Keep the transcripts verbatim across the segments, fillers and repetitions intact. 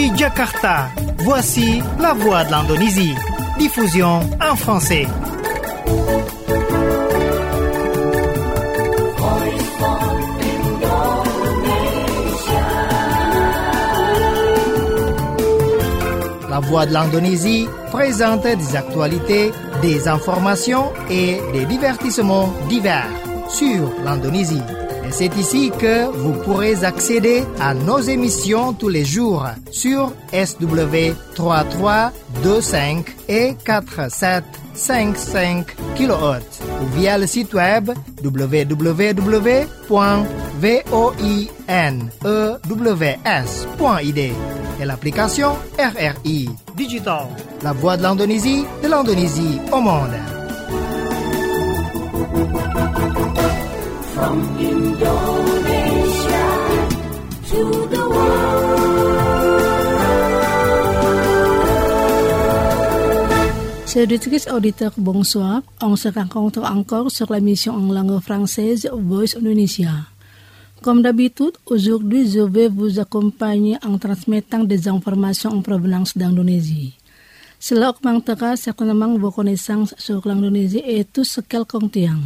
Depuis Jakarta, voici la voix de l'Indonésie. Diffusion en français. La voix de l'Indonésie présente des actualités, des informations et des divertissements divers sur l'Indonésie. Et c'est ici que vous pourrez accéder à nos émissions tous les jours sur S W trois trois deux cinq et quatre sept cinq cinq kilohertz ou via le site web w w w point voinews point i d et l'application R R I Digital, la voix de l'Indonésie, de l'Indonésie au monde. From Indonesia to the world. Chers auditeurs, bonsoir. On se rencontre encore sur la mission en langue française Voice Indonesia. Comme d'habitude, aujourd'hui, je vais vous accompagner en transmettant des informations en provenance d'Indonésie. Cela augmentera certainement vos connaissances sur l'Indonésie et tout ce qu'elle contient.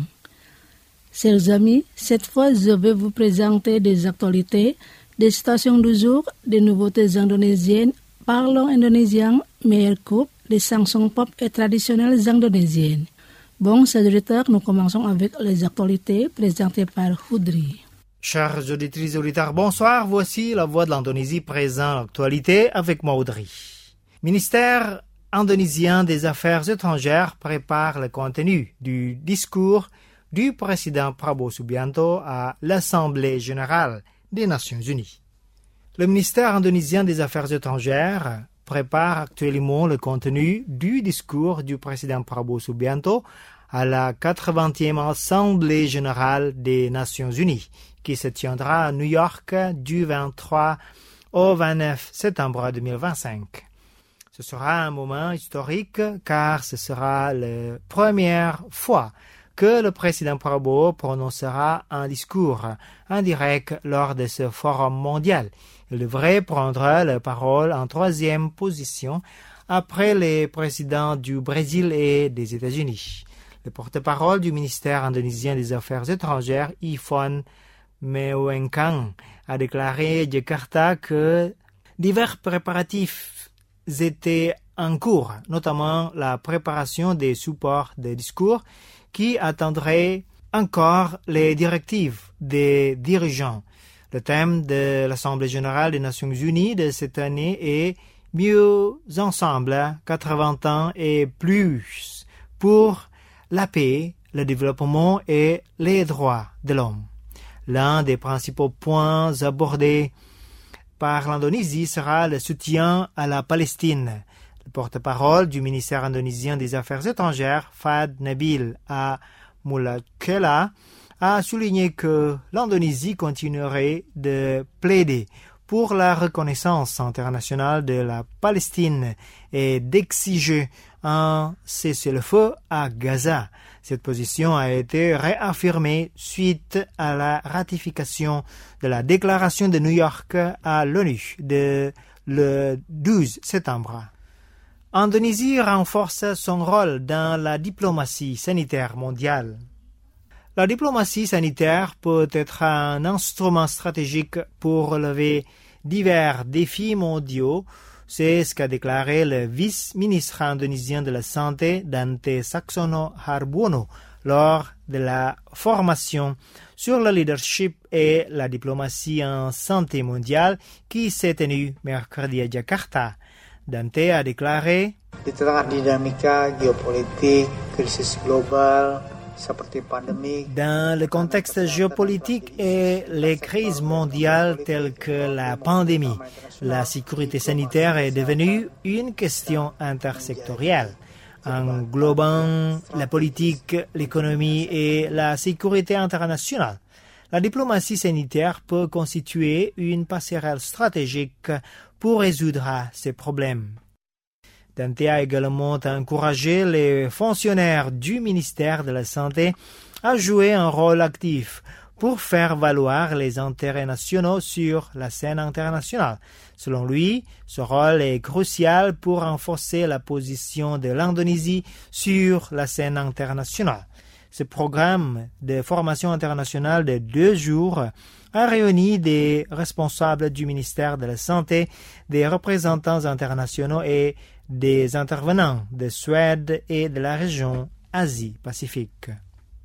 Chers amis, cette fois, je vais vous présenter des actualités, des citations du jour, des nouveautés indonésiennes, parlons indonésien, meilleure coupe, des chansons pop et traditionnelles indonésiennes. Bon, chers auditeurs, nous commençons avec les actualités présentées par Houdri. Chers auditrices et auditeurs, bonsoir. Voici la voix de l'Indonésie présente l'actualité avec moi, Audrey. Ministère indonésien des Affaires étrangères prépare le contenu du discours du président Prabowo Subianto à l'Assemblée générale des Nations unies. Le ministère indonésien des Affaires étrangères prépare actuellement le contenu du discours du président Prabowo Subianto à la quatre-vingtième Assemblée générale des Nations unies, qui se tiendra à New York du vingt-trois au vingt-neuf septembre deux mille vingt-cinq. Ce sera un moment historique car ce sera la première fois que le président Prabowo prononcera un discours en direct lors de ce forum mondial. Il devrait prendre la parole en troisième position après les présidents du Brésil et des États-Unis. Le porte-parole du ministère indonésien des Affaires étrangères, Yvonne Mewenkang, a déclaré à Jakarta que divers préparatifs étaient en cours, notamment la préparation des supports de discours qui attendraient encore les directives des dirigeants. Le thème de l'Assemblée générale des Nations unies de cette année est « Mieux ensemble, quatre-vingts ans et plus pour la paix, le développement et les droits de l'homme ». L'un des principaux points abordés par l'Indonésie sera le soutien à la Palestine. Le porte-parole du ministère indonésien des Affaires étrangères, Fad Nabil Mulakela, a souligné que l'Indonésie continuerait de plaider pour la reconnaissance internationale de la Palestine et d'exiger un cessez-le-feu à Gaza. Cette position a été réaffirmée suite à la ratification de la déclaration de New York à l'ONU de le douze septembre. Indonésie renforce son rôle dans la diplomatie sanitaire mondiale. La diplomatie sanitaire peut être un instrument stratégique pour relever divers défis mondiaux. C'est ce qu'a déclaré le vice-ministre indonésien de la Santé, Dante Saxono Harbuono, lors de la formation sur le leadership et la diplomatie en santé mondiale qui s'est tenue mercredi à Jakarta. Dante a déclaré: Di tengah dinamika geopolitik, krisis global, seperti pandemi. Dans le contexte géopolitique et les crises mondiales telles que la pandémie, la sécurité sanitaire est devenue une question intersectorielle, englobant la politique, l'économie et la sécurité internationale. La diplomatie sanitaire peut constituer une passerelle stratégique pour résoudre ces problèmes. Dante a également encouragé les fonctionnaires du ministère de la Santé à jouer un rôle actif pour faire valoir les intérêts nationaux sur la scène internationale. Selon lui, ce rôle est crucial pour renforcer la position de l'Indonésie sur la scène internationale. Ce programme de formation internationale de deux jours a réuni des responsables du ministère de la Santé, des représentants internationaux et des intervenants de Suède et de la région Asie-Pacifique.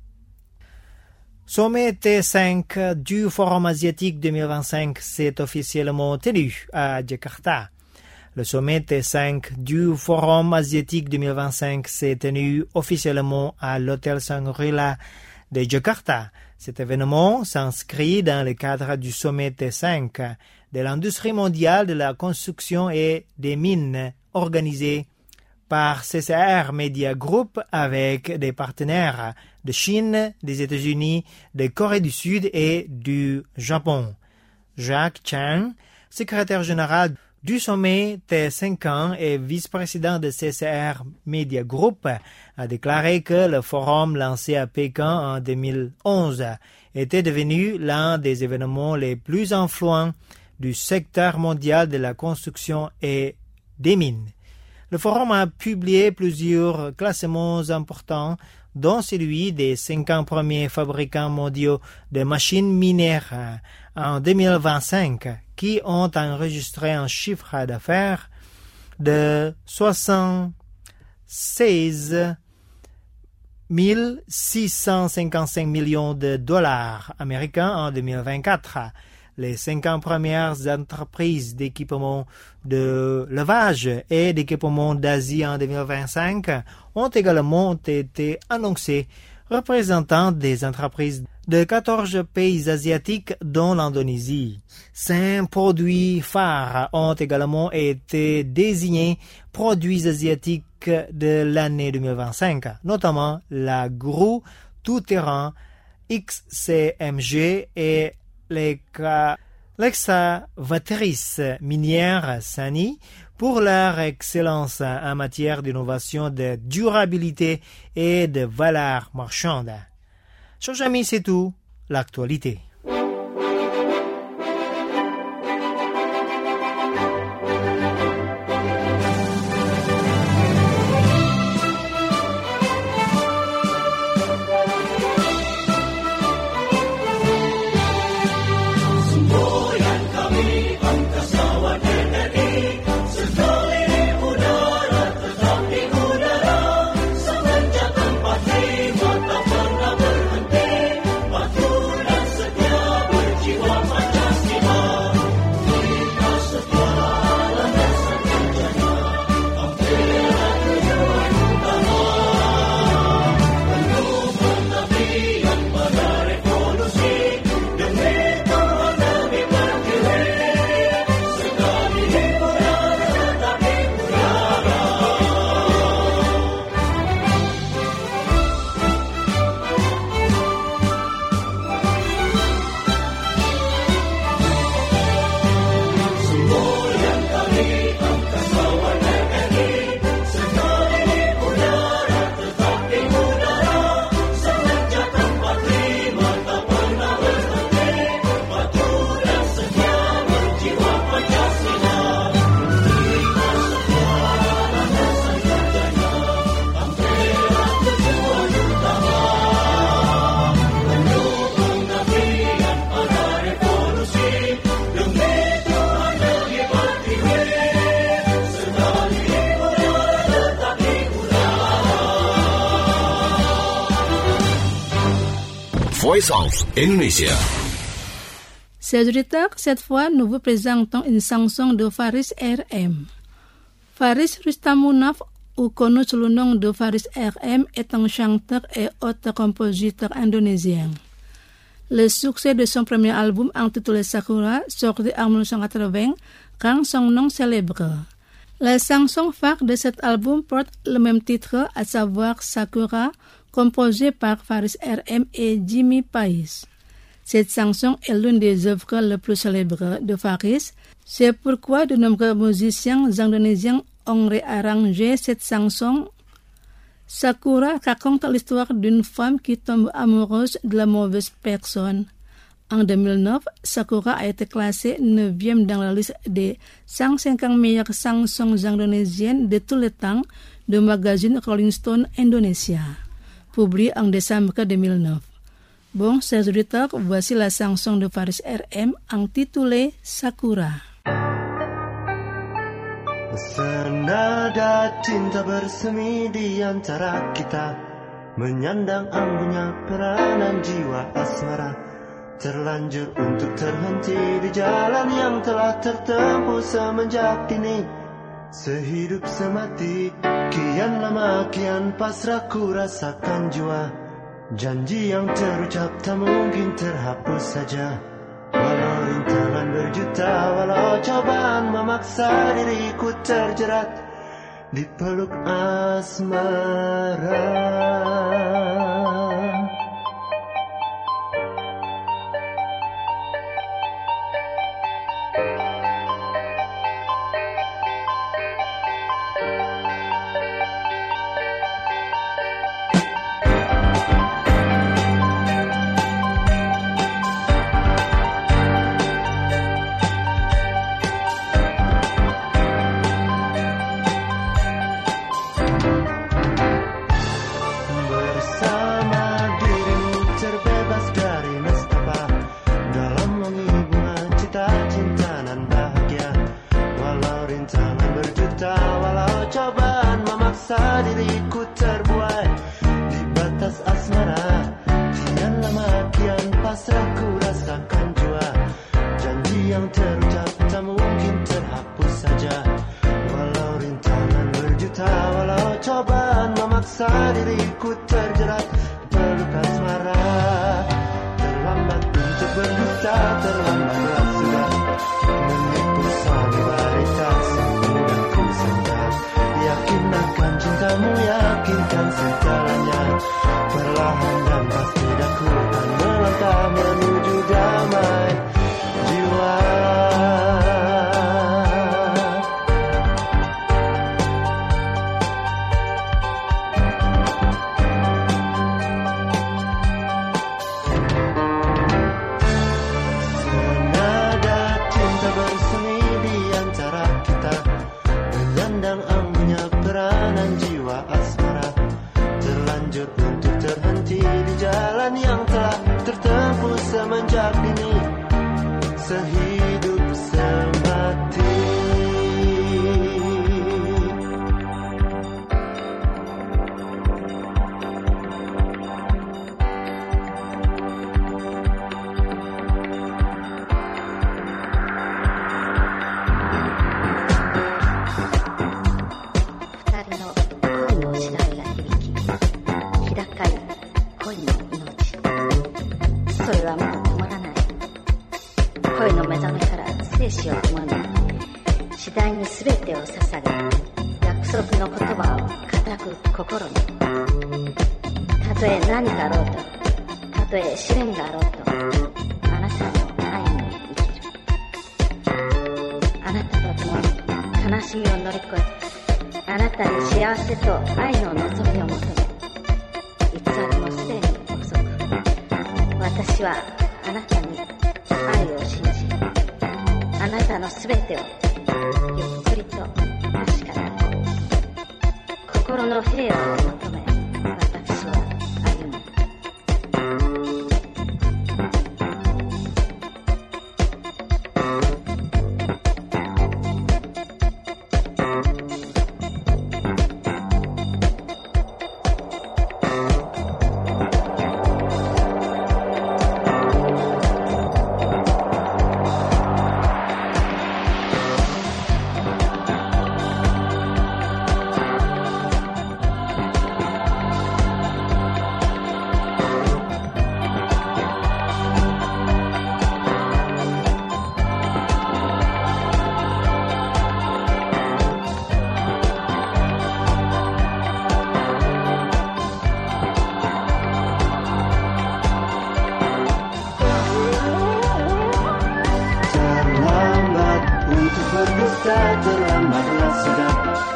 Sommet T cinq du Forum asiatique deux mille vingt-cinq s'est officiellement tenu à Jakarta. Le sommet T cinq du Forum asiatique deux mille vingt-cinq s'est tenu officiellement à l'hôtel Shangri-La de Jakarta. Cet événement s'inscrit dans le cadre du sommet T cinq de l'industrie mondiale de la construction et des mines organisé par C C R Media Group avec des partenaires de Chine, des États-Unis, de Corée du Sud et du Japon. Jacques Chang, secrétaire général du sommet T cinq ans et vice-président de C C R Media Group, a déclaré que le forum lancé à Pékin en deux mille onze était devenu l'un des événements les plus influents du secteur mondial de la construction et des mines. Le forum a publié plusieurs classements importants, dont celui des cinquante premiers fabricants mondiaux de machines minières en deux mille vingt-cinq, qui ont enregistré un chiffre d'affaires de soixante-seize mille six cent cinquante-cinq millions de dollars américains en deux mille vingt-quatre. Les cinquante premières entreprises d'équipement de levage et d'équipement d'Asie en deux mille vingt-cinq ont également été annoncées, représentant des entreprises de quatorze pays asiatiques dont l'Indonésie. Cinq produits phares ont également été désignés produits asiatiques de l'année deux mille vingt-cinq, notamment la grue tout-terrain X C M G et l'excavatrice minière Sany pour leur excellence en matière d'innovation, de durabilité et de valeur marchande. Chers amis, c'est tout, l'actualité. Voice of Indonesia. Chers auditeurs, cette fois, nous vous présentons une chanson de Faris R M. Faris Rustamunaf, ou connu sous le nom de Faris R M, est un chanteur et auteur-compositeur indonésien. Le succès de son premier album intitulé Sakura, sorti en dix-neuf cent quatre-vingts, rend son nom célèbre. La chanson phare de cet album porte le même titre, à savoir Sakura, composée par Faris R M et Jimmy Pais. Cette chanson est l'une des œuvres les plus célèbres de Faris. C'est pourquoi de nombreux musiciens indonésiens ont réarrangé cette chanson. Sakura raconte l'histoire d'une femme qui tombe amoureuse de la mauvaise personne. En deux mille neuf, Sakura a été classée neuvième dans la liste des cent cinquante meilleures chansons indonésiennes de tous les temps du magazine Rolling Stone Indonesia, publié en décembre deux mille neuf. Bon, chers auditeurs, voici la chanson de Faris R M intitulée Sakura. Senada cinta bersemi di antara kita, menyandang anggunnya peranan jiwa asmara, terlanjur untuk terhenti di jalan yang telah tertempuh semenjak dini. Sehidup semati, kian lama kian pasrah ku rasakan jua. Janji yang terucap tak mungkin terhapus saja. Walau rintangan berjuta, walau cobaan memaksa diriku terjerat di peluk asmara. Diriku terbuai di batas asmara, kian lama kian pasrah ku rasakan jua. Janji yang terucap tak mungkin terhapus saja. Walau rintangan berjuta, walau cobaan memaksa diriku terjerat di peluk asmara. Terlambat untuk berdusta, terlambatlah sudah menipu sanubari semudah ku sangka. Yakin akan cintamu, yakinkan segalanya. Perlahan dan pasti aku akan melangkah menuju damai jiwa. Senada cinta bersemi di antara kita, menyandang anggunnya peranan jiwa asmara, terlanjur untuk terhenti di jalan yang telah tertempuh semenjak dini. Sehidup semati. Terlambatlah sudah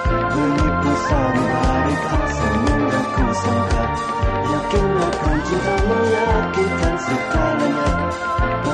menipu sanubari semudah ku sangka. Yakin akan cintamu, yakinkan segalanya.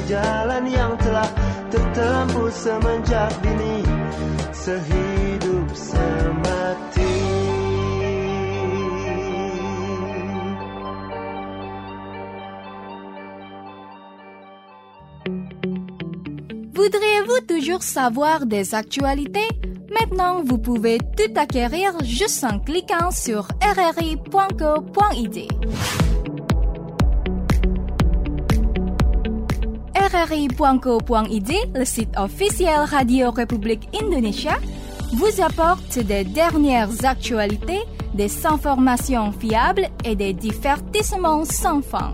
jalan yang telah tertempuh semenjak dini, sehidup semati. Voudriez-vous toujours savoir des actualités? Maintenant, vous pouvez tout acquérir juste en cliquant sur r r i point co point i d. r r i point co point i d, le site officiel Radio République Indonésia, vous apporte des dernières actualités, des informations fiables et des divertissements sans fin.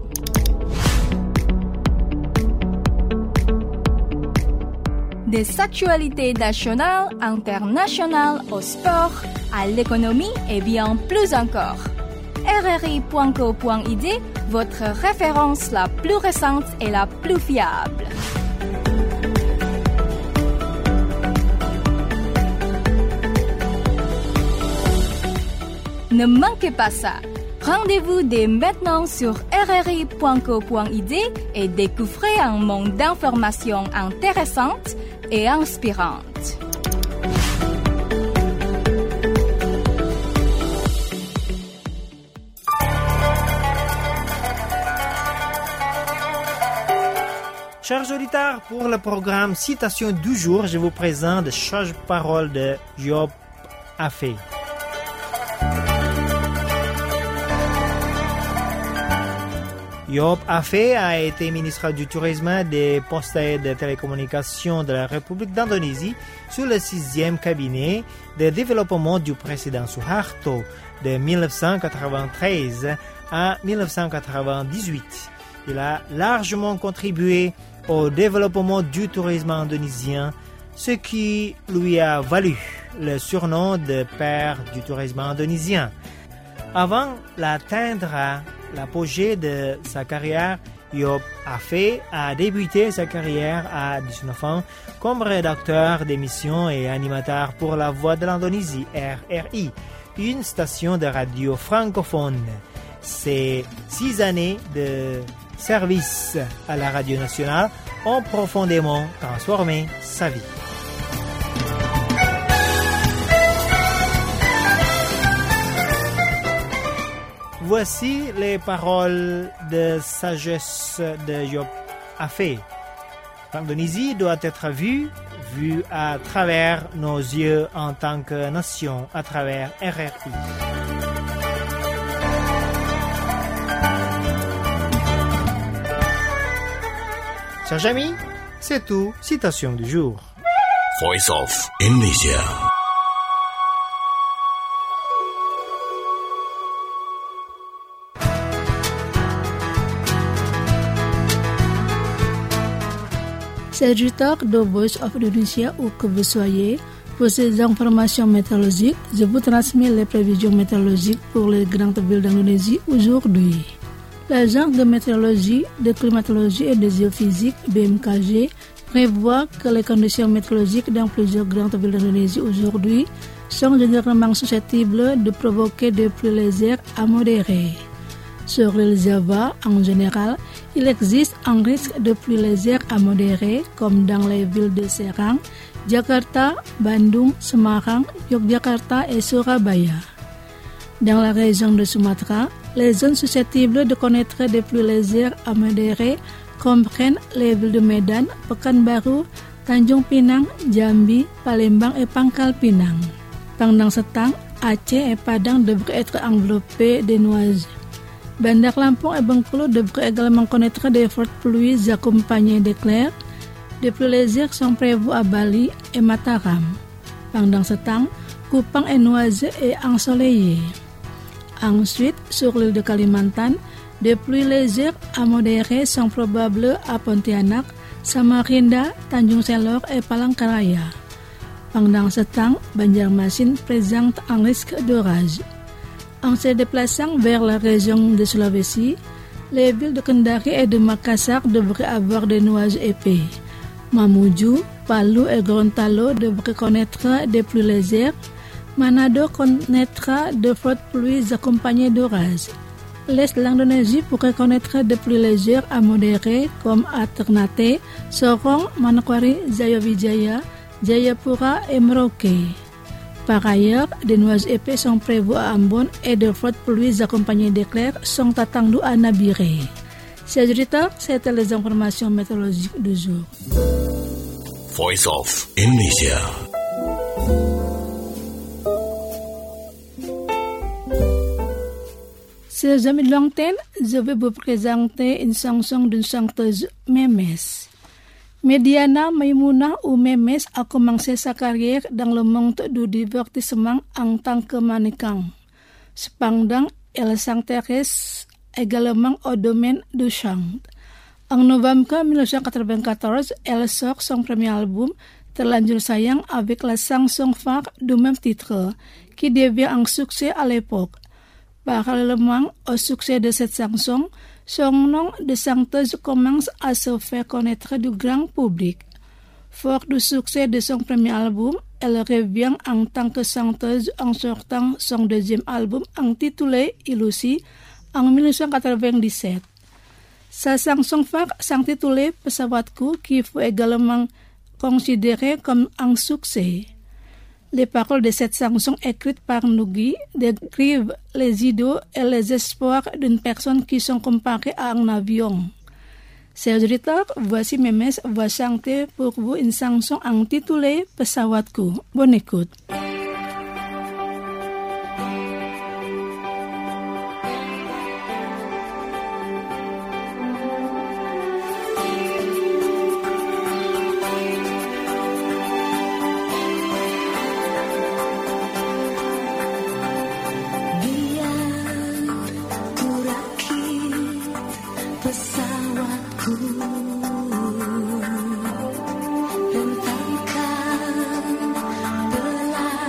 Des actualités nationales, internationales, au sport, à l'économie et bien plus encore. r r i point co point i d, votre référence la plus récente et la plus fiable. Ne manquez pas ça. Rendez-vous dès maintenant sur r r i point co point i d et découvrez un monde d'informations intéressantes et inspirantes. Chers auditeurs, pour le programme Citation du jour, je vous présente le charge-parole de Job Afé. Job Afé a été ministre du Tourisme, des Postes et des Télécommunications de la République d'Indonésie sous le sixième cabinet de développement du président Suharto de dix-neuf cent quatre-vingt-treize à dix-neuf cent quatre-vingt-dix-huit. Il a largement contribué au développement du tourisme indonésien, ce qui lui a valu le surnom de père du tourisme indonésien. Avant d'atteindre l'apogée de sa carrière, Job Afé a débuté sa carrière à dix-neuf ans comme rédacteur d'émissions et animateur pour la Voix de l'Indonésie, R R I, une station de radio francophone. Ces six années de service à la radio nationale ont profondément transformé sa vie. Voici les paroles de sagesse de Job Afé. L'Indonésie doit être vue, vue à travers nos yeux en tant que nation, à travers R R I. Chers amis, c'est tout. Citation du jour. Voice of Indonesia. Serviteur de Voice of Indonesia où que vous soyez, pour ces informations météorologiques, je vous transmets les prévisions météorologiques pour les grandes villes d'Indonésie aujourd'hui. L'Agence de météorologie, de climatologie et de géophysique, B M K G, prévoit que les conditions météorologiques dans plusieurs grandes villes d'Indonésie aujourd'hui sont généralement susceptibles de provoquer des pluies légères à modérées. Sur l'île Java, en général, il existe un risque de pluie légère à modérée, comme dans les villes de Serang, Jakarta, Bandung, Semarang, Yogyakarta et Surabaya. Dans la région de Sumatra, les zones susceptibles de connaître des pluies légères à modérées comprennent les villes de Medan, Pekanbaru, Tanjung Pinang, Jambi, Palembang et Pangkal Pinang. Pendant ce temps, Aceh et Padang devraient être enveloppés de nuages. Bandar Lampung et Bengkulu devraient également connaître des fortes pluies accompagnées d'éclairs. Des pluies légères sont prévues à Bali et Mataram. Pendant ce temps, Kupang est nuageux et ensoleillé. Ensuite, sur l'île de Kalimantan, des pluies légères à modérées sont probables à Pontianak, Samarinda, Tanjung Selor et Palangkaraya. Pendant ce temps, Banjarmasin présente un risque d'orage. En se déplaçant vers la région de Sulawesi, les villes de Kendari et de Makassar devraient avoir des nuages épais. Mamuju, Palu et Gorontalo devraient connaître des pluies légères. Manado connaîtra de fortes pluies accompagnées d'orages. laisse l'Indonésie pour reconnaître de plus légers à modérés comme à Ternate, Sorong, Manokwari, Jayawijaya, Jayapura et Merauke. Par ailleurs, des nuages épais sont prévus à Ambon et de fortes pluies accompagnées d'éclairs sont attendues à Nabire. Chers auditeurs, c'était les informations météorologiques du jour. Voice of Indonesia. Chers amis de l'antenne, je vais vous présenter une chanson d'une chanteuse Memes. Mediana Maimouna ou Memes a commencé sa carrière dans le monde du divertissement en tant que mannequin. Cependant, elle s'intéresse également au domaine du chant. En novembre mille neuf cent quatre-vingt-quatorze, elle sort son premier album, Terlanjur Sayang, avec la chanson phare du même titre, qui devient un succès à l'époque. Parallèlement au succès de cette chanson, son nom de chanteuse commence à se faire connaître du grand public. Fort du succès de son premier album, elle revient en tant que chanteuse en sortant son deuxième album intitulé Ilusi en mille neuf cent quatre-vingt-dix-sept. Sa chanson phare s'intitulait Pesawatku, qui fut également considérée comme un succès. Les paroles de cette chanson écrite par Nugi décrivent les idées et les espoirs d'une personne qui sont comparées à un avion. Chers auditeurs, voici Memes va chanter pour vous une chanson intitulée Pesawatku. Bonne écoute. Bentangkan belah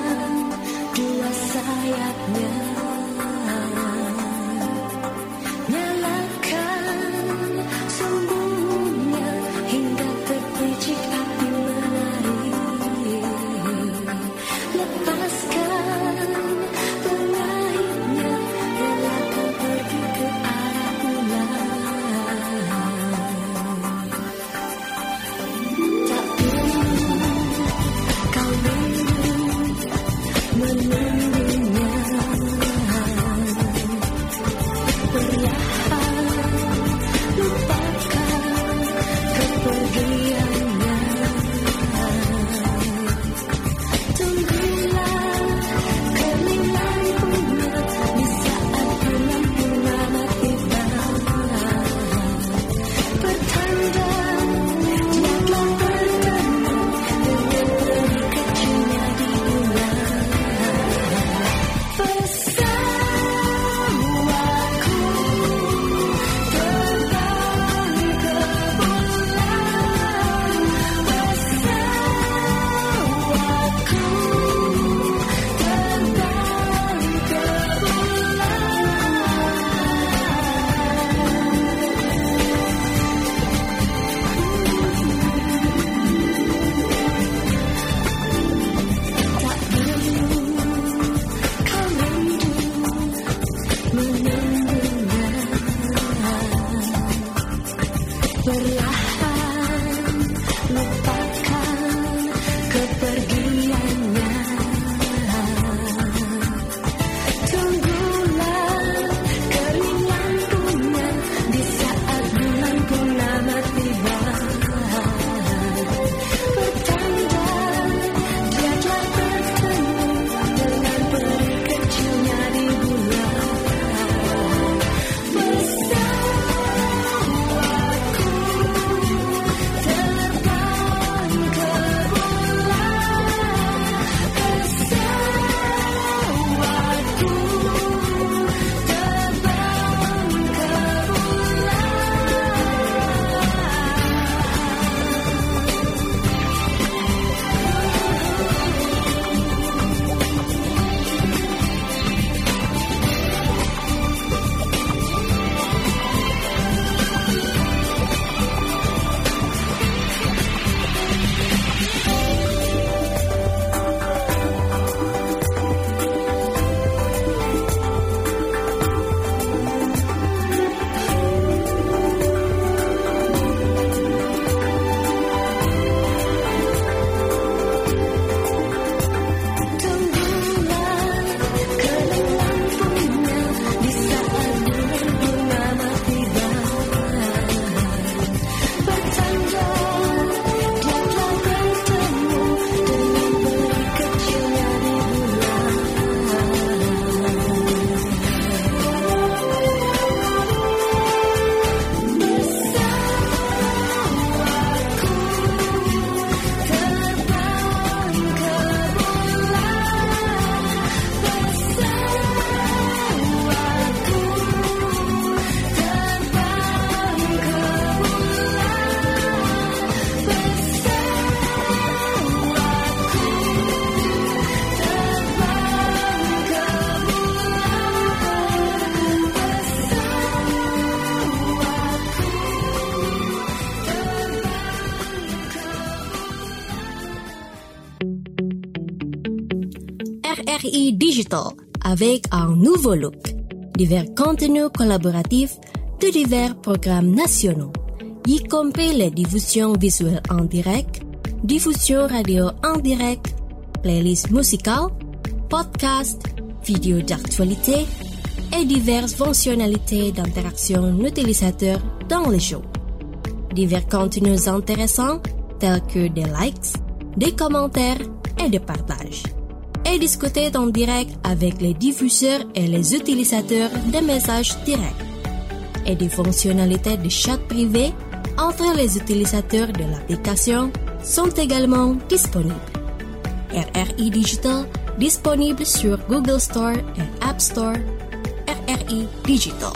R I Digital avec un nouveau look. Divers contenus collaboratifs de divers programmes nationaux, y compris les diffusions visuelles en direct, diffusion radio en direct, playlists musicales, podcasts, vidéos d'actualité et diverses fonctionnalités d'interaction utilisateur dans les shows. Divers contenus intéressants tels que des likes, des commentaires et des partages. Et discuter en direct avec les diffuseurs et les utilisateurs des messages directs. Et des fonctionnalités de chat privé entre les utilisateurs de l'application sont également disponibles. R R I Digital disponible sur Google Store et App Store. R R I Digital.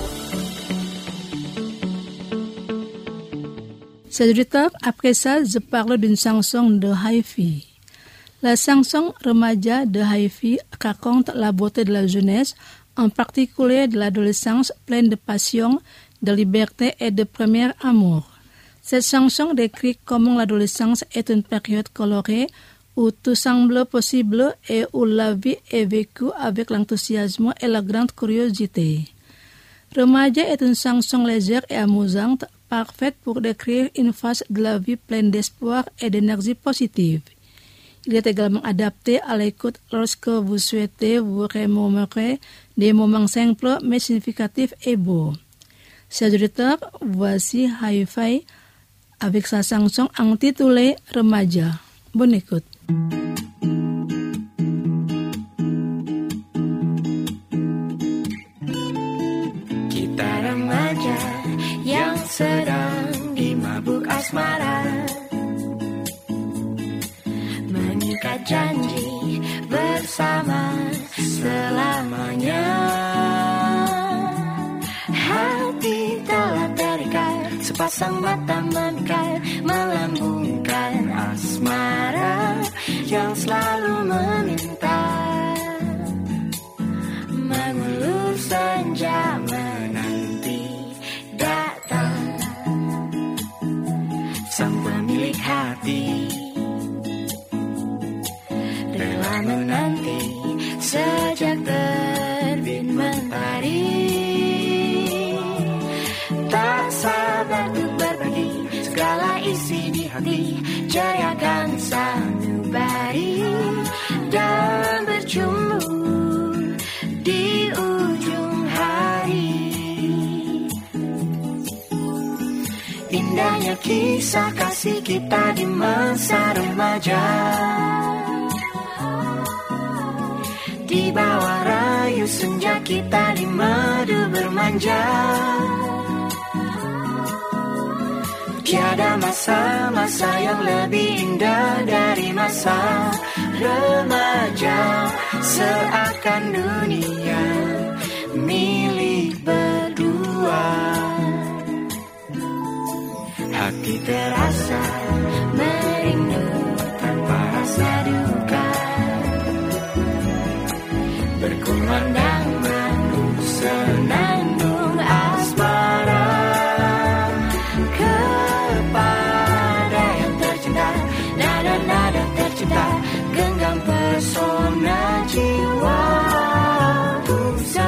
Chers auditeurs, après ça, je parle d'une chanson de Hi-Fi. La chanson Remaja de Hi-Fi raconte la beauté de la jeunesse, en particulier de l'adolescence pleine de passion, de liberté et de premier amour. Cette chanson décrit comment l'adolescence est une période colorée où tout semble possible et où la vie est vécue avec l'enthousiasme et la grande curiosité. Remaja est une chanson légère et amusante, parfaite pour décrire une phase de la vie pleine d'espoir et d'énergie positive. Il est également adapté à l'écoute lorsque vous souhaitez vous remémorer des moments simples mais significatifs et beaux. Chers auditeurs, voici Hi-Fi avec sa chanson intitulée Remaja. Bonne écoute. Kita remaja yang sedang dimabuk asmara, mengikat janji bersama selamanya. Hati telah terikat, sepasang mata memikat, melambungkan asmara yang selalu meminta. Mengulur senja menanti datang sang pemilik hati, rela menanti sejak terbit mentari. Tak sabar untuk berbagi segala isi di hati, jadikan sanubari dan berjumpa di ujung hari. Indahnya kisah kasih kita di masa remaja, di bawah rayu senja kita di madu bermanja. Tiada masa-masa yang lebih indah dari masa remaja, seakan dunia milik berdua. Hati terasa merindu tanpa rasa duka, berkumandang madu senandung asmara. Nada-nada tercipta, genggam pesona jiwa. Ku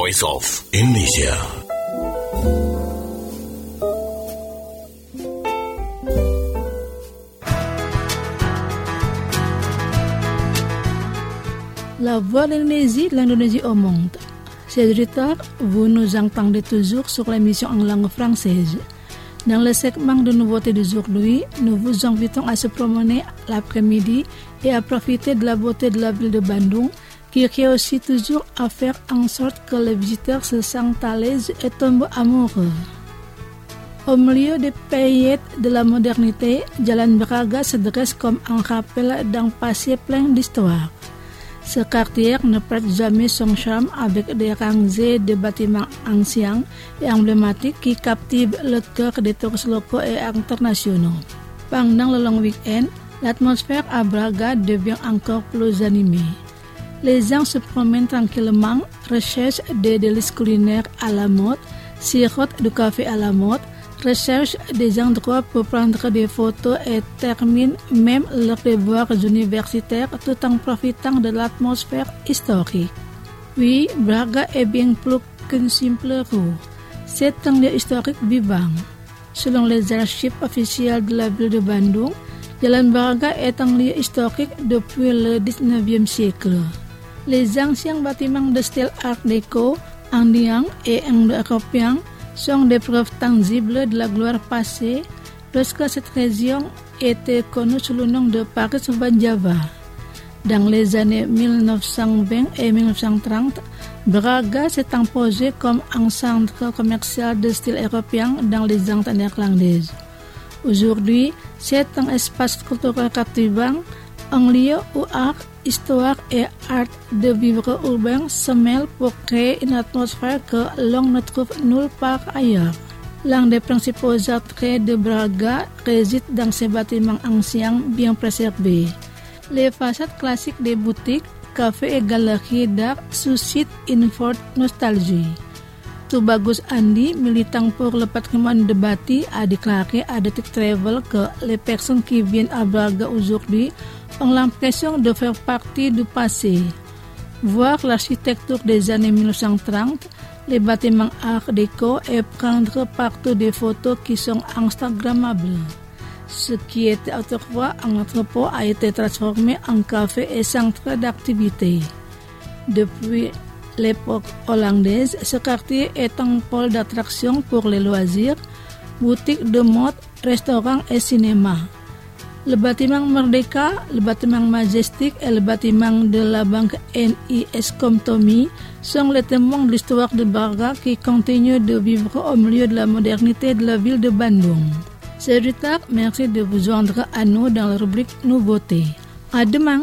Voice of Indonesia. La voix de l'Indonésie, l'Indonésie au monde. Chers auditeurs, vous nous entendez toujours sur l'émission en langue française. Dans le segment de nouveautés d'aujourd'hui, nous vous invitons à se promener l'après-midi et à profiter de la beauté de la ville de Bandung, qui réussit toujours à faire en sorte que les visiteurs se sentent à l'aise et tombent amoureux. Au milieu des paillettes de la modernité, Jalan Braga se dresse comme un rappel d'un passé plein d'histoire. Ce quartier ne perd jamais son charme avec des rangées de bâtiments anciens et emblématiques qui captivent le cœur des touristes locaux et internationaux. Pendant le long week-end, l'atmosphère à Braga devient encore plus animée. Les gens se promènent tranquillement, recherchent des délices culinaires à la mode, sirotent du café à la mode, recherchent des endroits pour prendre des photos et terminent même leurs devoirs universitaires tout en profitant de l'atmosphère historique. Oui, Braga est bien plus qu'une simple rue. C'est un lieu historique vivant. Selon les archives officielles de la ville de Bandung, Jalan Braga est un lieu historique depuis le dix-neuvième siècle. Les anciens bâtiments de style Art déco, indien et indo-européen sont des preuves tangibles de la gloire passée lorsque cette région était connue sous le nom de Paris Van-Java. Dans les années mille neuf cent vingt et mille neuf cent trente, Braga s'est imposé comme un centre commercial de style européen dans les Antilles néerlandaises. Aujourd'hui, c'est un espace culturel captivant, un lieu où art, histoire et art de vivre urbain se mêlent pour créer une atmosphère que l'on ne trouve nulle part ailleurs. L'un des principaux attraits de Braga réside dans ses bâtiments anciens bien préservés. Les façades classiques des boutiques, cafés et galeries d'art suscitent une forte nostalgie. Tubagus Andi, militant pour le patrimoine de Bati, a déclaré à Detik Travel que les personnes qui viennent à Braga aujourd'hui ont l'impression de faire partie du passé. Voir l'architecture des années mille neuf cent trente, les bâtiments art déco et prendre partout des photos qui sont instagrammables. Ce qui était autrefois un entrepôt a été transformé en café et centre d'activité. Depuis l'époque hollandaise, ce quartier est un pôle d'attraction pour les loisirs, boutiques de mode, restaurants et cinéma. Le bâtiment Merdeka, le bâtiment Majestic et le bâtiment de la banque N I S Komtomi sont les témoins de l'histoire de Braga qui continue de vivre au milieu de la modernité de la ville de Bandung. C'est Rita, merci de vous joindre à nous dans la rubrique Nouveautés. À demain!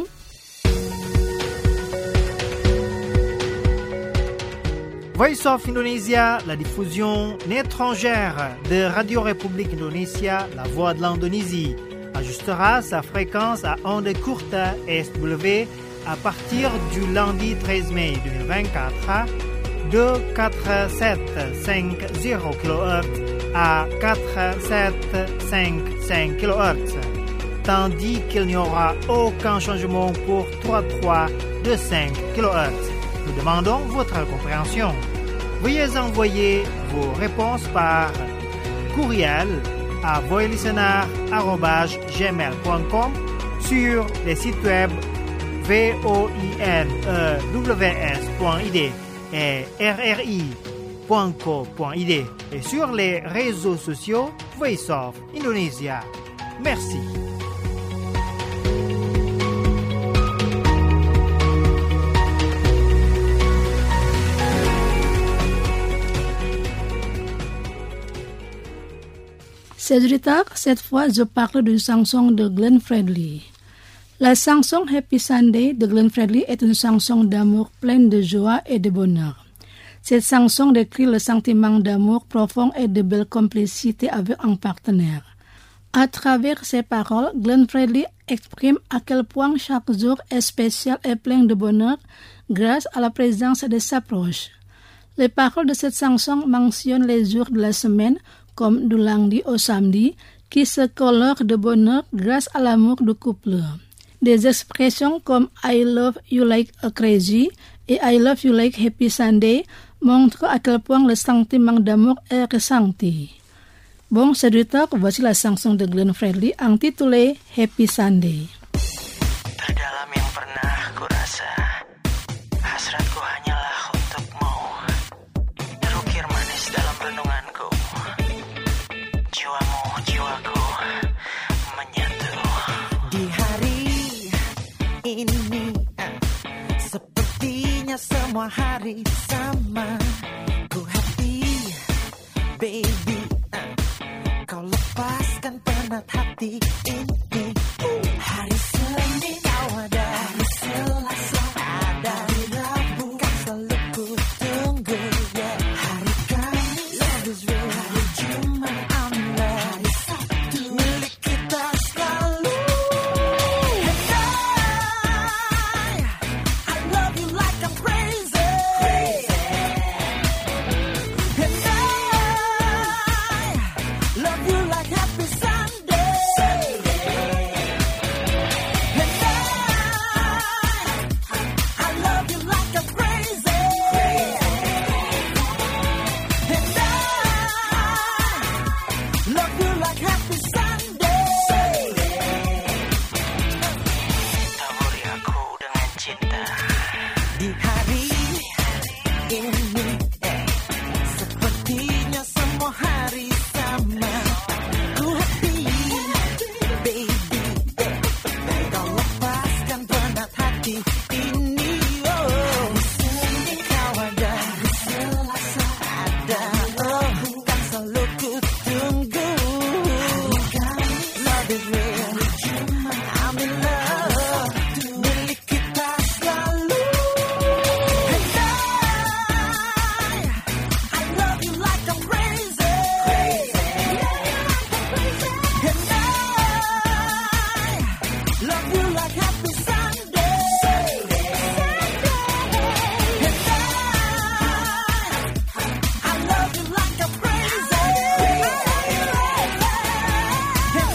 Voice of Indonesia, la diffusion étrangère de Radio République Indonésia, la voix de l'Indonésie, ajustera sa fréquence à ondes courtes S W à partir du lundi treize mai deux mille vingt-quatre de quatre mille sept cent cinquante kilohertz à quatre mille sept cent cinquante kilohertz, tandis qu'il n'y aura aucun changement pour trois mille trois cent vingt-cinq kilohertz. Nous demandons votre compréhension. Veuillez envoyer vos réponses par courriel à voilistener arobase gmail point com sur les sites web voinews point I D et r r i point co point I D et sur les réseaux sociaux Voice of Indonesia. Merci. C'est retard, cette fois je parle d'une chanson de Glenn Fredly. La chanson Happy Sunday de Glenn Fredly est une chanson d'amour pleine de joie et de bonheur. Cette chanson décrit le sentiment d'amour profond et de belle complicité avec un partenaire. À travers ses paroles, Glenn Fredly exprime à quel point chaque jour est spécial et plein de bonheur grâce à la présence de sa proche. Les paroles de cette chanson mentionnent les jours de la semaine comme du lundi au samedi, qui se colorent de bonheur grâce à l'amour du couple. Des expressions comme I love you like a crazy et I love you like happy Sunday montre à quel point le sentiment d'amour est ressenti. Bon, c'est du temps, voici la chanson de Glenn Fredly intitulée Happy Sunday. Terdalam yang pernah ku rasa, hasratku hanyalah untukmu. Terukir manis dalam renunganku, jiwamu, jiwaku menyatu. Di hari ini sepertinya semua hari sama. Ku happy, baby. Kau lepaskan penat hati ini. Hari Senin kau ada, hari Selasa ada, hari Rabu kan selalu ku tunggu, yeah. Hari Kamis love is real, hari Jumat I'm in love, hari Sabtu milik kita selalu. And I, I love you like I'm crazy, crazy. And I love you like happy Sunday, Sunday. And I, I love you like I'm crazy, crazy. And I love you like happy Sunday, Sunday. Taburi aku dengan cinta. Di hari ini, eh, sepertinya semua hari sama. Ku happy, baby, eh. Kau lepaskan penat hati ini, oh. Senin kau ada, Selasa ada, oh. Kan selalu ku tunggu. Love is real, I'm in love, milik kita selalu. And I, I love you like I'm crazy, crazy. And I love you like happy Sunday, Sunday. And I, I love you like I'm crazy, and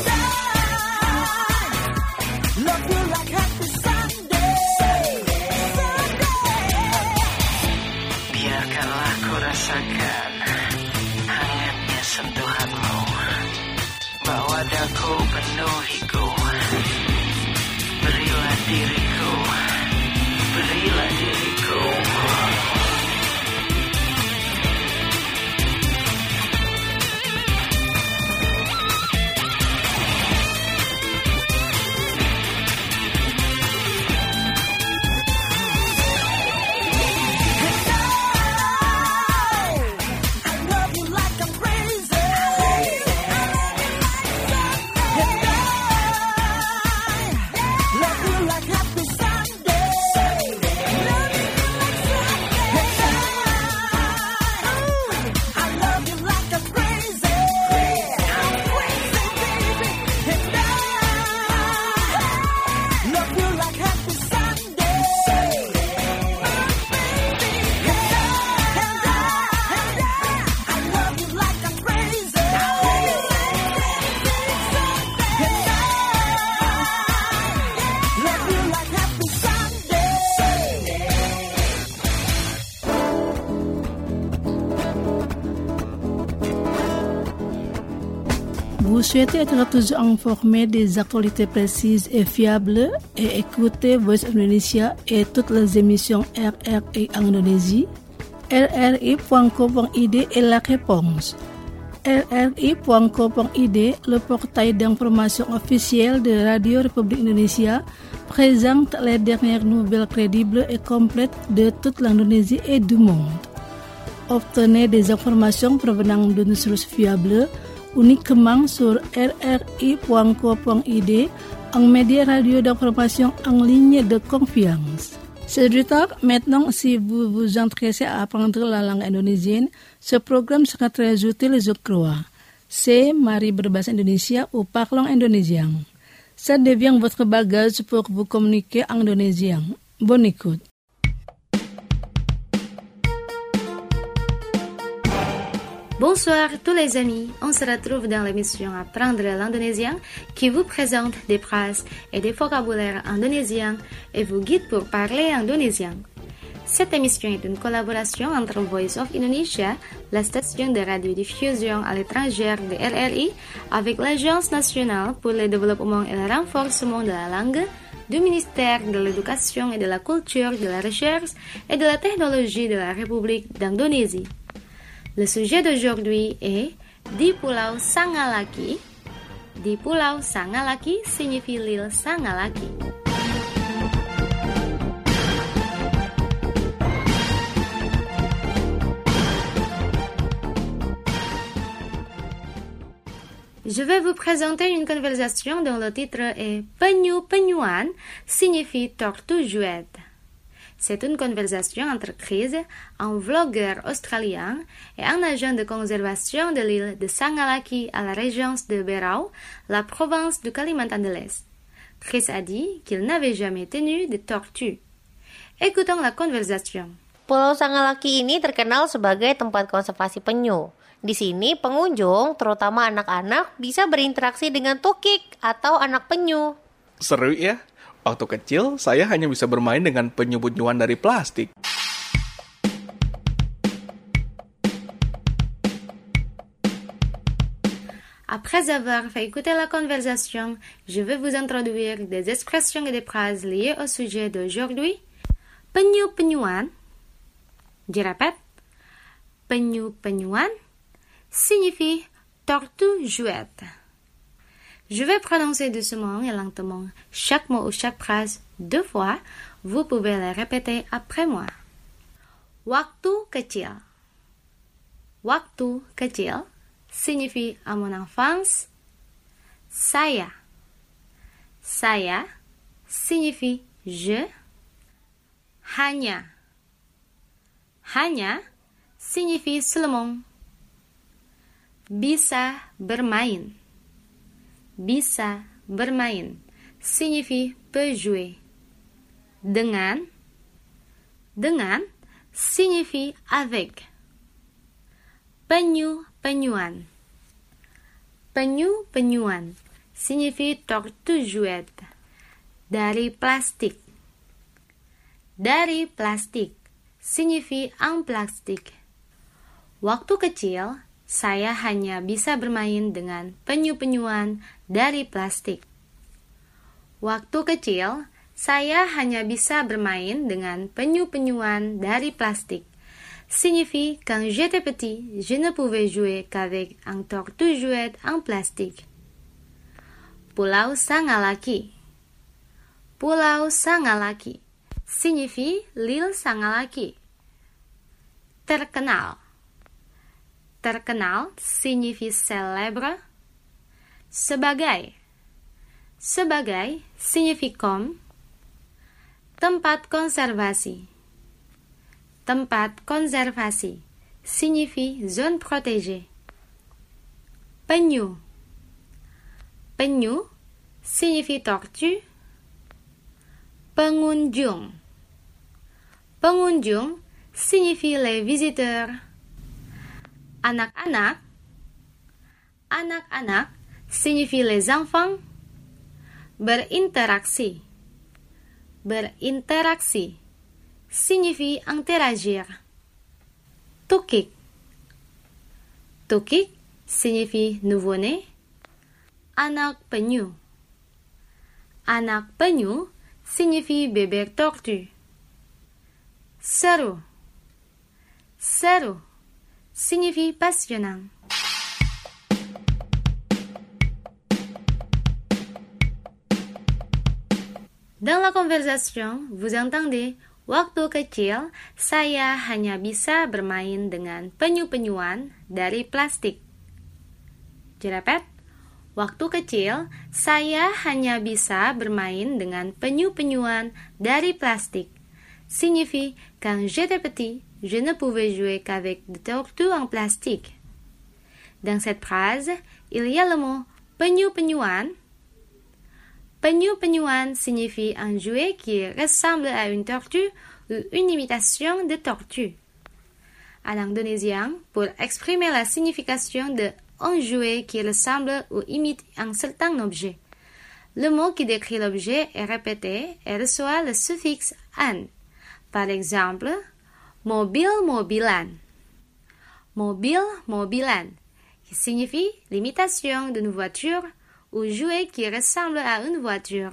I love you like happy Sunday, Biarkanlah ku rasakan hangatnya sentuhanmu, bawa daku penuhiku. Berilah diriku, berilah diriku. I love you like I'm crazy, and I love you like happy Sunday, and I, I love you like I'm crazy, I'm crazy, baby, and I love you like happy Sunday, and I love you like I'm crazy, and I love you like happy Sunday. Vous souhaitez être toujours informé des actualités précises et fiables et écouter Voice Indonesia et toutes les émissions R R I en Indonésie? R R I point co point I D est la réponse. R R I point co point I D, le portail d'information officiel de Radio République Indonésia, présente les dernières nouvelles crédibles et complètes de toute l'Indonésie et du monde. Obtenez des informations provenant de nos sources fiables uniquement sur R R I point co point I D, un média radio d'information en ligne de confiance. C'est du temps. Maintenant, si vous vous intéressez à apprendre la langue indonésienne, ce programme sera très utile, je crois. C'est Mari berbahasa Indonesia ou Parlons indonésien. Ça devient votre bagage pour vous communiquer en indonésien. Bonne écoute. Bonsoir tous les amis, on se retrouve dans l'émission Apprendre l'indonésien qui vous présente des phrases et des vocabulaires indonésiens et vous guide pour parler indonésien. Cette émission est une collaboration entre Voice of Indonesia, la station de radiodiffusion à l'étranger de R R I, avec l'Agence nationale pour le développement et le renforcement de la langue, du ministère de l'Éducation et de la Culture, de la Recherche et de la Technologie de la République d'Indonésie. Le sujet d'aujourd'hui est Di Pulau Sangalaki. Di Pulau Sangalaki signifie l'île Sangalaki. Je vais vous présenter une conversation dont le titre est Penyu-penyuan signifie tortue jouette. C'est une conversation entre Chris, un vlogueur australien, et un agent de conservation de l'île de Sangalaki à la région de Berau, la province du Kalimantan de l'Est. Chris a dit qu'il n'avait jamais tenu de tortue. Écoutons la conversation. Pulau Sangalaki ini terkenal sebagai tempat konservasi penyu. Di sini pengunjung, terutama anak-anak, bisa berinteraksi dengan tukik atau anak penyu. Seru ya? Waktu kecil, saya hanya bisa bermain dengan penyu-penyuan dari plastik. Après avoir fait écouter la conversation, je vais vous introduire des expressions et des phrases liées au sujet d'aujourd'hui. Penyu-penyuan. Je répète. Penyu-penyuan signifie tortue jouette. Je vais prononcer doucement et lentement chaque mot ou chaque phrase deux fois. Vous pouvez les répéter après moi. Waktu kecil. Waktu kecil signifie à mon enfance. Saya. Saya signifie je. Hanya. Hanya signifie seulement. Bisa bermain. Bisa bermain signifie peut jouer. Dengan. Dengan signifie avec. Penyu-penyuan. Penyu-penyuan signifie tortue jouette. Dari plastik. Dari plastik signifie en plastik. Waktu kecil, saya hanya bisa bermain dengan penyu-penyuan dari plastik. Waktu kecil, saya hanya bisa bermain dengan penyu-penyuan dari plastik. Signifie quand j'étais petit, je ne pouvais jouer qu'avec un tortue jouette en plastique. Pulau Sangalaki. Pulau Sangalaki signifie l'île Sangalaki. Terkenal. Terkenal signifie célèbre. Sebagai. Sebagai signifie comme. Tempat konservasi. Tempat konservasi signifie zone protégée. Penyu. Penyu signifie tortue. Pengunjung. Pengunjung signifie les visiteurs. Anak-anak. Anak-anak signifie les enfants. Berinteraksi. Berinteraksi signifie interagir. Tukik. Tukik signifie nouveau-né. Anak penyu. Anak penyu signifie bébé tortue. Seru. Seru signifie passionnant. Dans la conversation, vous entendez waktu kecil saya hanya bisa bermain dengan penyu-penyuan dari plastik. Je répète. Waktu kecil saya hanya bisa bermain dengan penyu-penyuan dari plastik. Signifie quand j'étais petit, je ne pouvais jouer qu'avec des tortues en plastique. Dans cette phrase, il y a le mot penyu-penyuan. Penyu-penyuan signifie un jouet qui ressemble à une tortue ou une imitation de tortue. En indonésien, pour exprimer la signification de un jouet qui ressemble ou imite un certain objet, le mot qui décrit l'objet est répété et reçoit le suffixe an. Par exemple, mobil-mobilan. Mobil-mobilan, qui signifie l'imitation d'une voiture ou jouet qui ressemble à une voiture.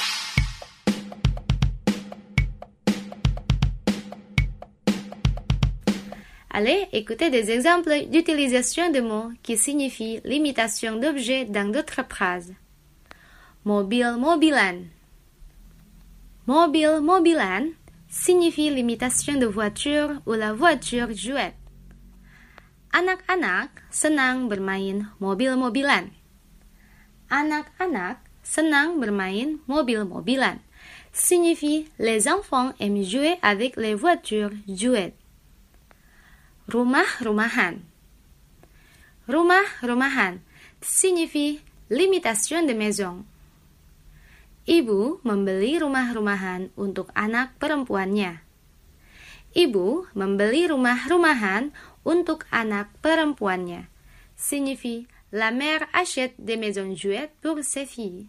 Allez, écoutez des exemples d'utilisation de mots qui signifient l'imitation d'objets dans d'autres phrases. Mobil-mobilan. Mobil-mobilan signifie l'imitation de voiture ou la voiture jouet. Anak-anak senang bermain mobil-mobilan. Anak-anak senang bermain mobil-mobilan signifie les enfants aiment jouer avec les voitures jouets. Rumah-rumahan. Rumah-rumahan signifie l'imitation de maison. Ibu membeli rumah-rumahan untuk anak perempuannya. Ibu membeli rumah-rumahan untuk anak perempuannya signifie la mère achète des maisons jouets pour ses filles.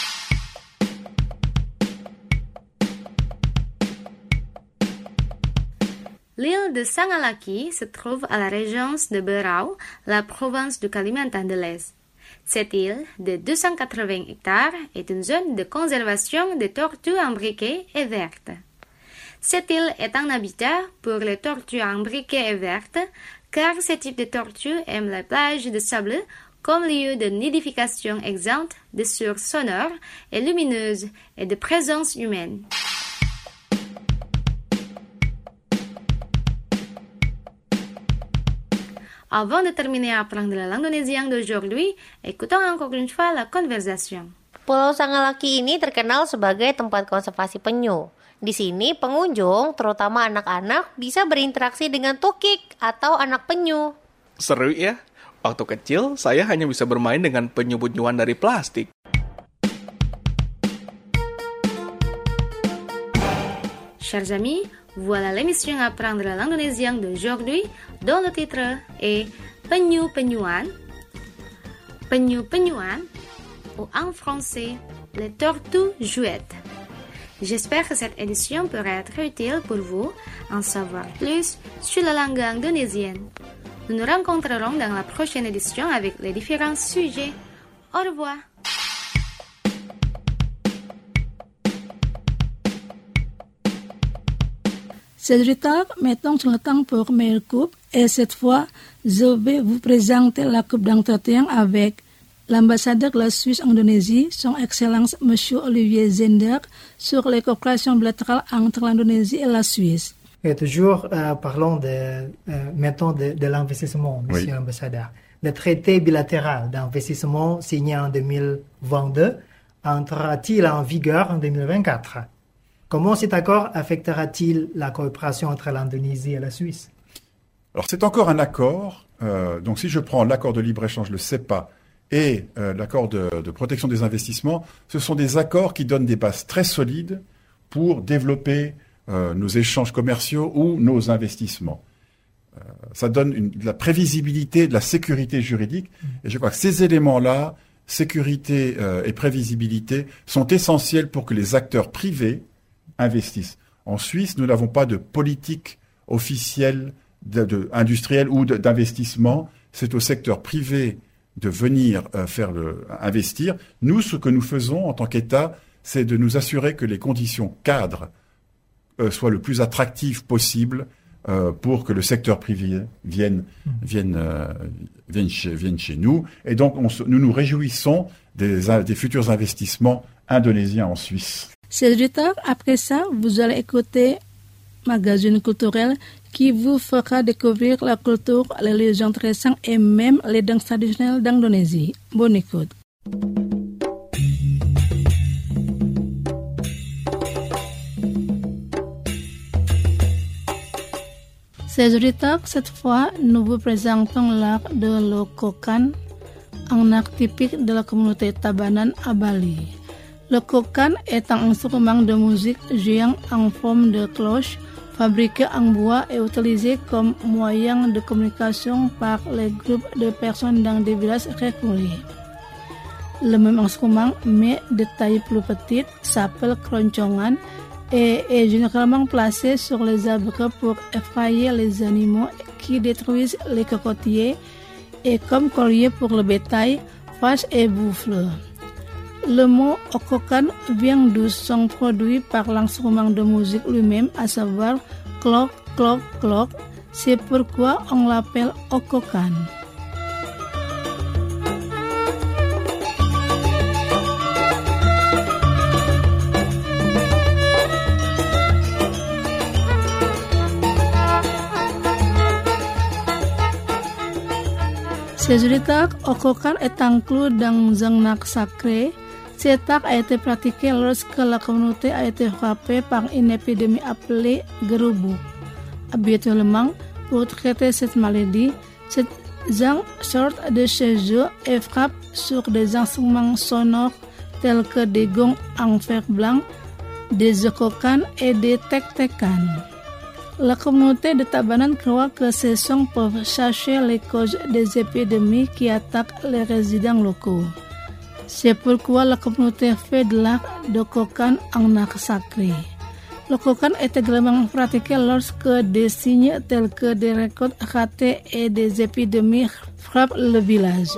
L'île de Sangalaki se trouve à la région de Berau, la province du Kalimantan de l'Est. Cette île de deux cent quatre-vingts hectares est une zone de conservation des tortues imbriquées et vertes. Cette île est un habitat pour les tortues imbriquées et vertes, car ce type de tortues aime les plages de sable comme lieu de nidification exempte de sources sonores et lumineuses et de présence humaine. Avant de terminer à apprendre la langue indonésienne d'aujourd'hui, écoutons encore une fois la conversation. Pulau Sangalaki ini terkenal sebagai tempat konservasi penyu. Di sini pengunjung, terutama anak-anak, bisa berinteraksi dengan tukik atau anak penyu. Seru ya? Waktu kecil, saya hanya bisa bermain dengan penyu-penyuan dari plastik. Chers amis, voilà l'émission Apprendre la langue indonésienne d'aujourd'hui, dont le titre est Penyu-penyuan, Penyu-penyuan, ou en français, les tortues jouettes. J'espère que cette édition pourra être utile pour vous en savoir plus sur la langue indonésienne. Nous nous rencontrerons dans la prochaine édition avec les différents sujets. Au revoir. C'est retard, mettons sur le temps pour meilleure coupe et cette fois, je vais vous présenter la coupe d'entretien avec l'ambassadeur de la Suisse en Indonésie, son Excellence M. Olivier Zender, sur les coopérations bilatérales entre l'Indonésie et la Suisse. Et toujours, euh, parlons de, euh, mettons de, de l'investissement, M. Oui. l'ambassadeur. Le traité bilatéral d'investissement signé en deux mille vingt-deux entrera-t-il en vigueur en deux mille vingt-quatre? Comment cet accord affectera-t-il la coopération entre l'Indonésie et la Suisse? Alors c'est encore un accord, euh, donc si je prends l'accord de libre-échange, le CEPA, et euh, l'accord de, de protection des investissements, ce sont des accords qui donnent des bases très solides pour développer euh, nos échanges commerciaux ou nos investissements. Euh, ça donne une, de la prévisibilité, de la sécurité juridique, et je crois que ces éléments-là, sécurité euh, et prévisibilité, sont essentiels pour que les acteurs privés investissent. En Suisse, nous n'avons pas de politique officielle de, de, industrielle ou de, d'investissement. C'est au secteur privé de venir euh, faire le, investir. Nous, ce que nous faisons en tant qu'État, c'est de nous assurer que les conditions cadres euh, soient le plus attractives possible euh, pour que le secteur privé vienne, vienne, euh, vienne, chez, vienne chez nous. Et donc, on se, nous nous réjouissons des, des futurs investissements indonésiens en Suisse. C'est retard. Après ça, vous allez écouter Magazine culturel qui vous fera découvrir la culture, les légendes récentes et même les danses traditionnelles d'Indonésie. Bonne écoute. C'est retard. Cette fois, nous vous présentons l'art de l'Okokan, un art typique de la communauté Tabanan à Bali. Le kokan est un instrument de musique géant en forme de cloche, fabriqué en bois et utilisé comme moyen de communication par les groupes de personnes dans des villages reculés. Le même instrument, mais de taille plus petite, s'appelle kroncongan et est généralement placé sur les arbres pour effrayer les animaux qui détruisent les cocotiers et comme collier pour le bétail, vaches et buffles. Le mot okokan vient du son produit par l'instrument de musique lui-même, à savoir clock, clock, clock. C'est pourquoi on l'appelle okokan. Ces auditeurs, okokan est inclus dans un acte sacré. Cet acte a été pratiqué lorsque la communauté a été frappée par une épidémie appelée gerubuk. Habituellement, pour traiter cette maladie, cette gens sortent de chez eux et frappent sur des instruments sonores tels que des gongs en fer blanc, des okokan et des tek-tekan. La communauté de Tabanan croit que ces sons peuvent chercher les causes des épidémies qui attaquent les résidents locaux. C'est pourquoi la communauté fait de l'art de kokan un art sacré. Le kokan est également pratiqué lorsque des signes tels que des récoltes ratées et des épidémies frappent le village.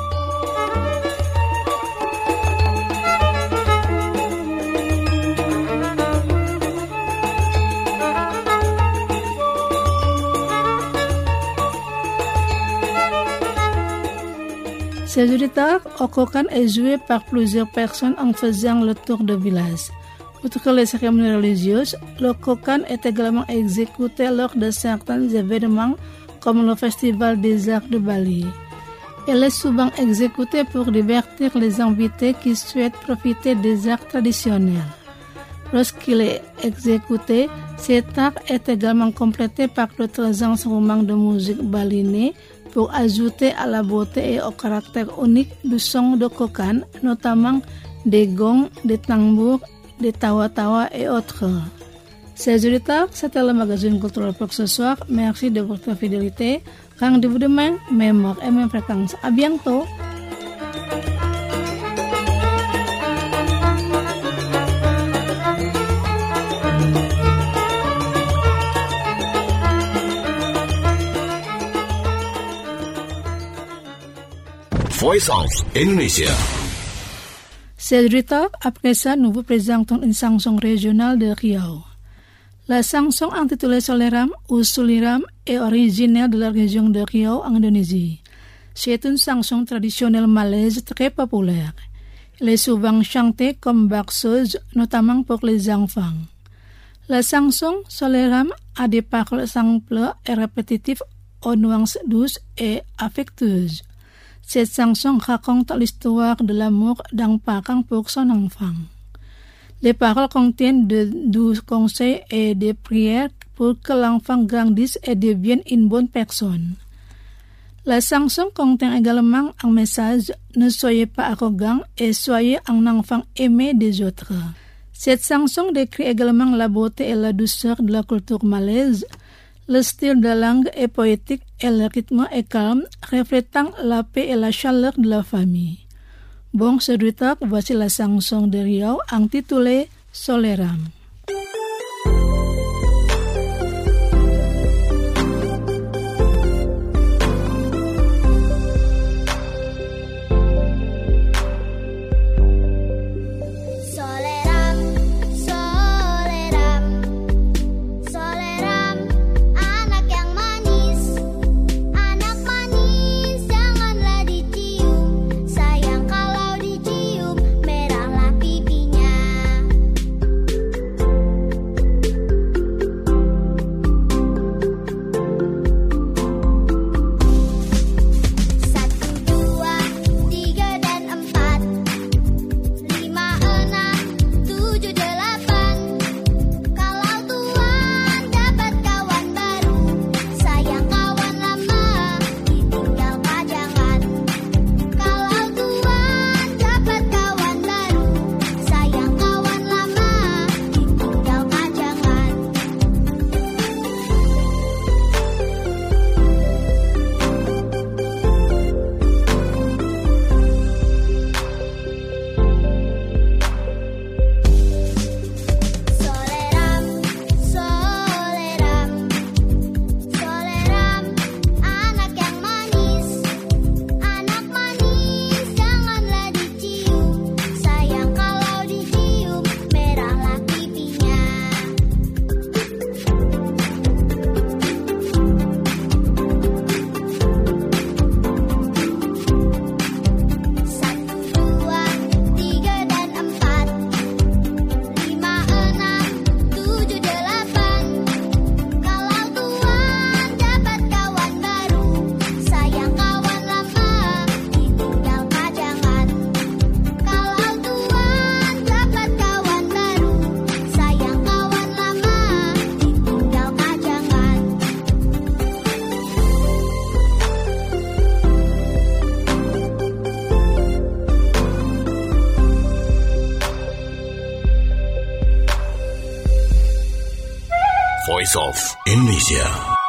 Ces auditeurs, okokan est joué par plusieurs personnes en faisant le tour de village. Outre les cérémonies religieuses, le kokan est également exécuté lors de certains événements comme le Festival des Arts de Bali. Il est souvent exécuté pour divertir les invités qui souhaitent profiter des arts traditionnels. Lorsqu'il est exécuté, cet art est également complété par d'autres instruments de musique balinais pour ajouter à la beauté et au caractère unique du son de kokan, notamment des gongs, des tambours, des tawa-tawa et autres. Chers auditeurs, c'était le magazine culturel pour ce soir. Merci de votre fidélité. Rendez-vous demain, même heure et même fréquence. À bientôt. Voice of Indonesia. Chers auditeurs, après ça, nous vous présentons une chanson régionale de Riau. La chanson intitulée Soleram ou Suliram est originaire de la région de Riau en Indonésie. C'est une chanson traditionnelle malaise très populaire. Elle est souvent chantée comme berceuse, notamment pour les enfants. La chanson Soleram a des paroles simples et répétitives aux nuances douces et affectueuses. Cette chanson raconte l'histoire de l'amour d'un parent pour son enfant. Les paroles contiennent de doux conseils et des prières pour que l'enfant grandisse et devienne une bonne personne. La chanson contient également un message « Ne soyez pas arrogant et soyez un enfant aimé des autres ». Cette chanson décrit également la beauté et la douceur de la culture malaise. Le style de langue est poétique et le rythme est calme, reflétant la paix et la chaleur de la famille. Bon, chers auditeurs, voici la chanson de Riau intitulée Soleram. Sayang kalau dicium merahlah pipinya. Voice of Indonesia.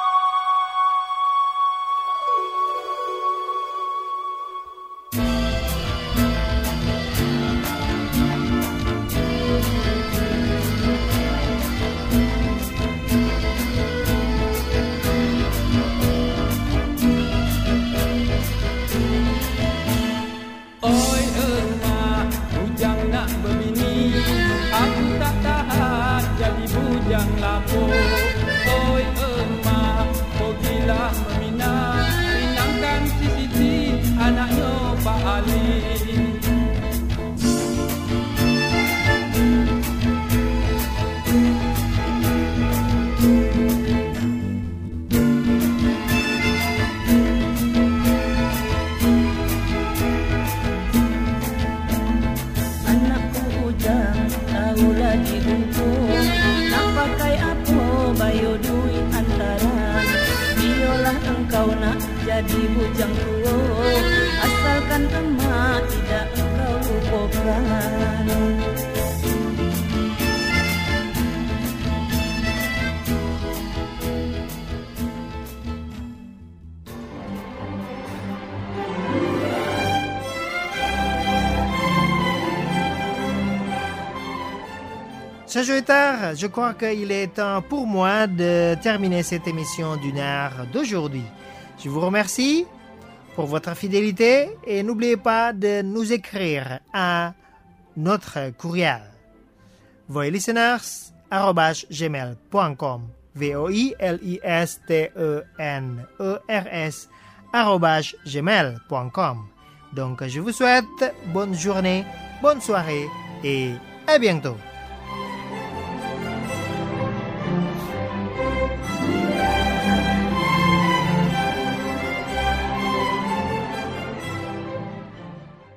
Jadi bujang tua, asalkan emak tidak engkau lupakan. Chers auditeurs, je crois qu'il est temps pour moi de terminer cette émission d'une heure d'aujourd'hui. Je vous remercie pour votre fidélité et n'oubliez pas de nous écrire à notre courriel voilisteners arobase gmail point com v o i l i s t e n e r s arobase gmail point com. Donc je vous souhaite bonne journée, bonne soirée et à bientôt.